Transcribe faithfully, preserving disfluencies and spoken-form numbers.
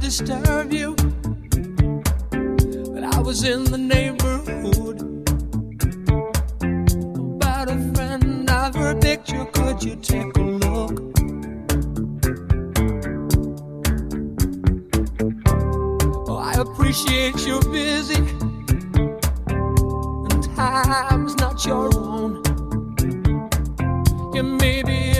disturb you, but I was in the neighborhood. About a friend, I've her picture, could you take a look? Oh, I appreciate you're busy, and time's not your own. You may be